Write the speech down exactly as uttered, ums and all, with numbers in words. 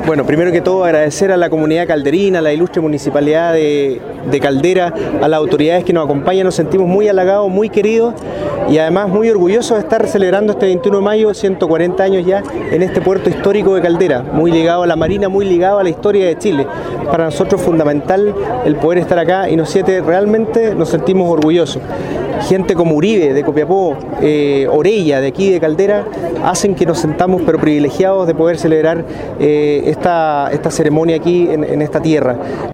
Bueno, primero que todo agradecer a la comunidad calderina, a la ilustre municipalidad de, de Caldera, a las autoridades que nos acompañan. Nos sentimos muy halagados, muy queridos y además muy orgullosos de estar celebrando este veintiuno de mayo, ciento cuarenta años ya, en este puerto histórico de Caldera, muy ligado a la Marina, muy ligado a la historia de Chile. Para nosotros es fundamental el poder estar acá y nos siete, realmente nos sentimos orgullosos. Gente como Uribe de Copiapó, eh, Orella de aquí de Caldera, hacen que nos sentamos pero privilegiados de poder celebrar eh, esta, esta ceremonia aquí en, en esta tierra.